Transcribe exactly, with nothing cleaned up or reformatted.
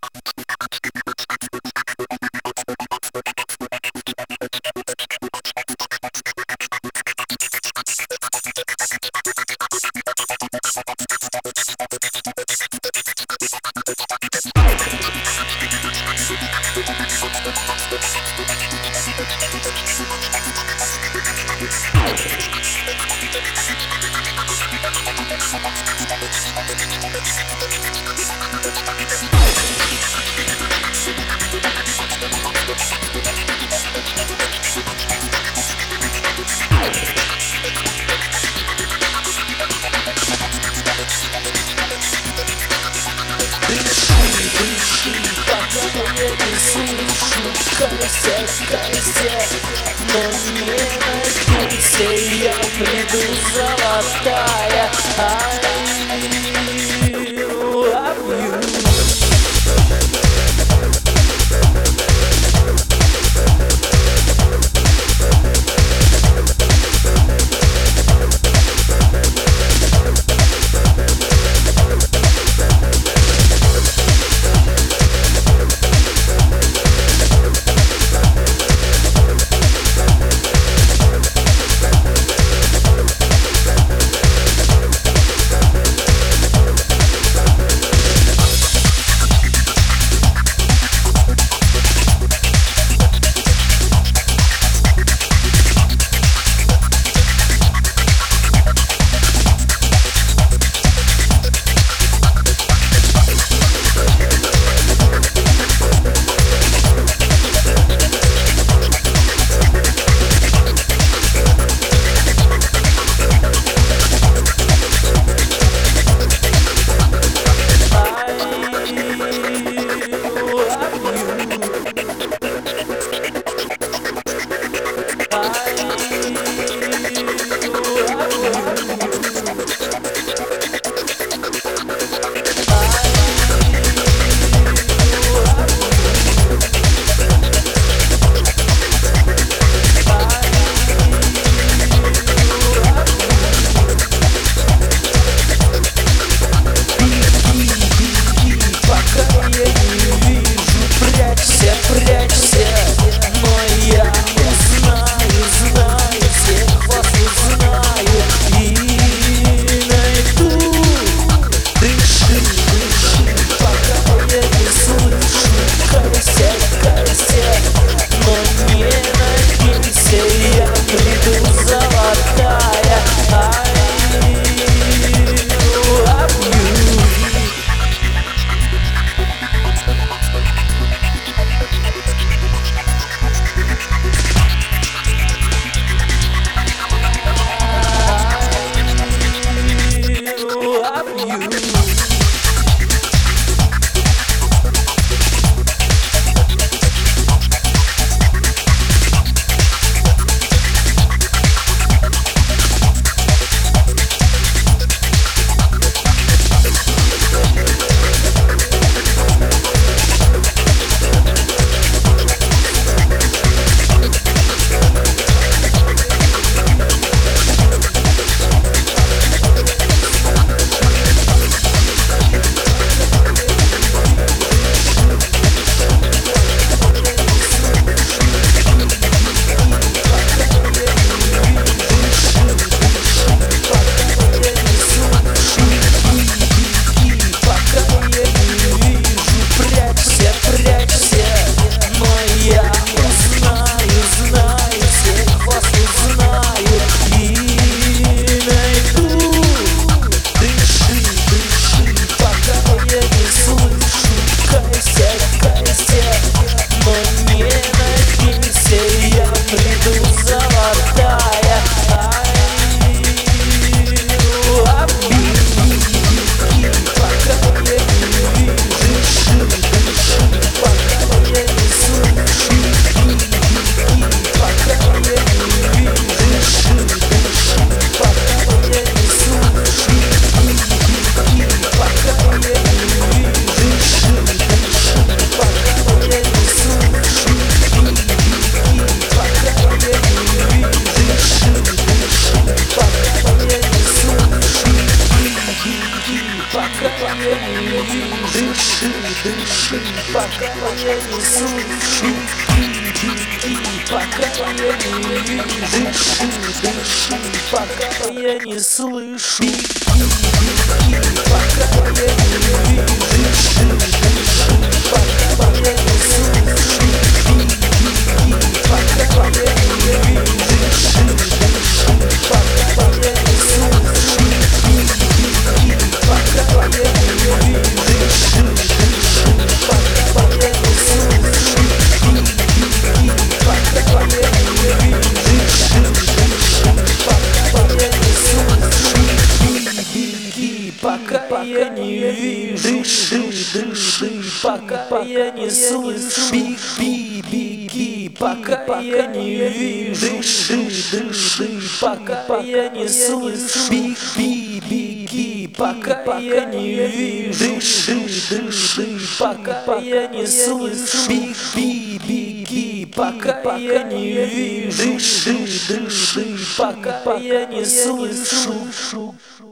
Карусель, карусель, но не надейся, я приду золотая. I love you. дыши, пока я не слышу. Беги, пока я не вижу. Дыши, пока я не слышу. Беги, пока я не вижу. Пока я не слышу. Беги, пока я не вижу. Пока я не слышу. Беги, пока я не вижу. Пока я не вижу, дыши, дыши, пока я не слышу. Беги, беги, пока я не вижу. Дыши, дыши, пока я не слышу. Беги, беги, пока я не вижу. Дыши, дыши, пока я не слышу. Беги, беги, пока я не вижу. Дыши, дыши, пока я не слышу.